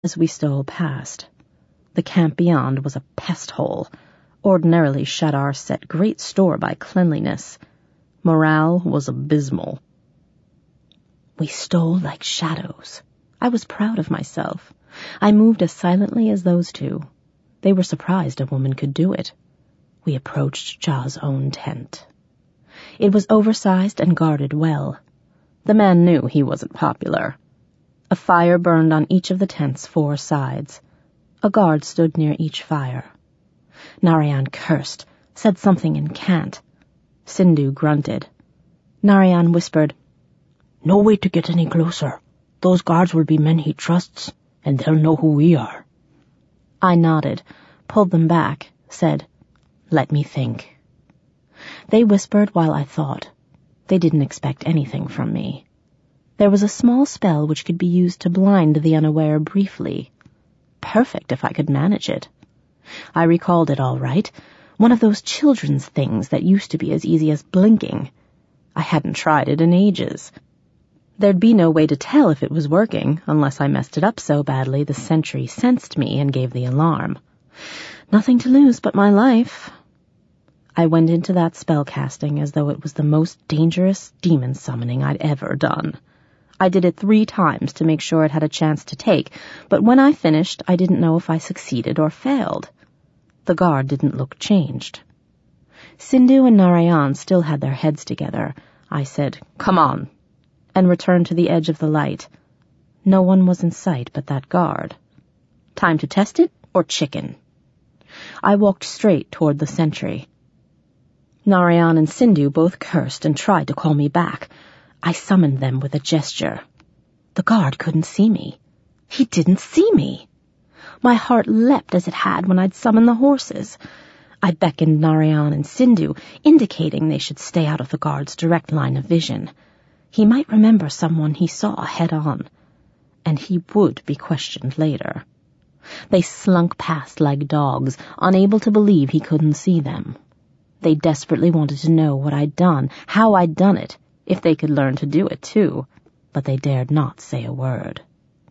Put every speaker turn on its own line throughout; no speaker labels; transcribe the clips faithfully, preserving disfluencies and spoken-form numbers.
as we stole past. The camp beyond was a pest hole. Ordinarily, Shadar set great store by cleanliness. Morale was abysmal. We stole like shadows. I was proud of myself. I moved as silently as those two. They were surprised a woman could do it. We approached Jah's own tent. It was oversized and guarded well. The man knew he wasn't popular. A fire burned on each of the tent's four sides. A guard stood near each fire. Narayan cursed, said something in cant. Sindhu grunted. Narayan whispered, "No way to get any closer. Those guards will be men he trusts, and they'll know who we are." I nodded, pulled them back, said, "Let me think." They whispered while I thought. They didn't expect anything from me. There was a small spell which could be used to blind the unaware briefly. Perfect if I could manage it. I recalled it all right, one of those children's things that used to be as easy as blinking. I hadn't tried it in ages. There'd be no way to tell if it was working, unless I messed it up so badly the sentry sensed me and gave the alarm. Nothing to lose but my life. I went into that spell casting as though it was the most dangerous demon summoning I'd ever done. I did it three times to make sure it had a chance to take, but when I finished, I didn't know if I succeeded or failed. The guard didn't look changed. Sindhu and Narayan still had their heads together. I said, "Come on," and returned to the edge of the light. No one was in sight but that guard. Time to test it or chicken? I walked straight toward the sentry. Narayan and Sindhu both cursed and tried to call me back. I summoned them with a gesture. The guard couldn't see me. He didn't see me. My heart leapt as it had when I'd summoned the horses. I beckoned Narayan and Sindhu, indicating they should stay out of the guard's direct line of vision. He might remember someone he saw head-on, and he would be questioned later. They slunk past like dogs, unable to believe he couldn't see them. They desperately wanted to know what I'd done, how I'd done it, if they could learn to do it too, but they dared not say a word.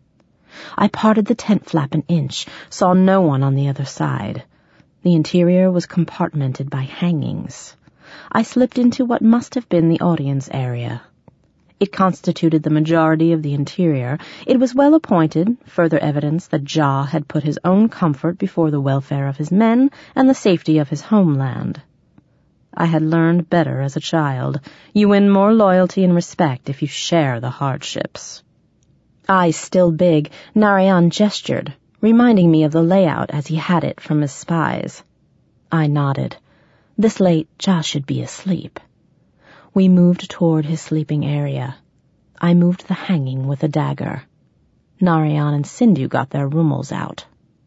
I parted the tent flap an inch, saw no one on the other side. The interior was compartmented by hangings. I slipped into what must have been the audience area. It constituted the majority of the interior. It was well appointed, further evidence that Jah had put his own comfort before the welfare of his men and the safety of his homeland. I had learned better as a child. You win more loyalty and respect if you share the hardships. Eyes still big, Narayan gestured, reminding me of the layout as he had it from his spies. I nodded. This late, Jah should be asleep. We moved toward his sleeping area. I moved the hanging with a dagger. Narayan and Sindhu got their rummels out.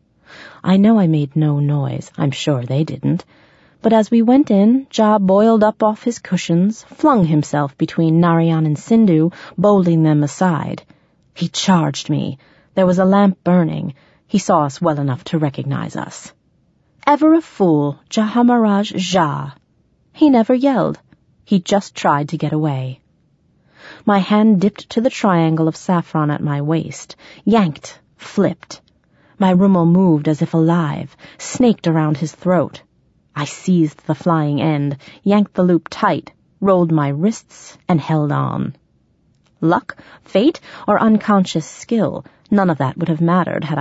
I know I made no noise. I'm sure they didn't. But as we went in, Jah boiled up off his cushions, flung himself between Narayan and Sindhu, bowling them aside. He charged me. There was a lamp burning. He saw us well enough to recognize us. Ever a fool, Jahamaraj Jah. He never yelled. He just tried to get away. My hand dipped to the triangle of saffron at my waist, yanked, flipped. My rummel moved as if alive, snaked around his throat. I seized the flying end, yanked the loop tight, rolled my wrists, and held on. Luck, fate, or unconscious skill, none of that would have mattered had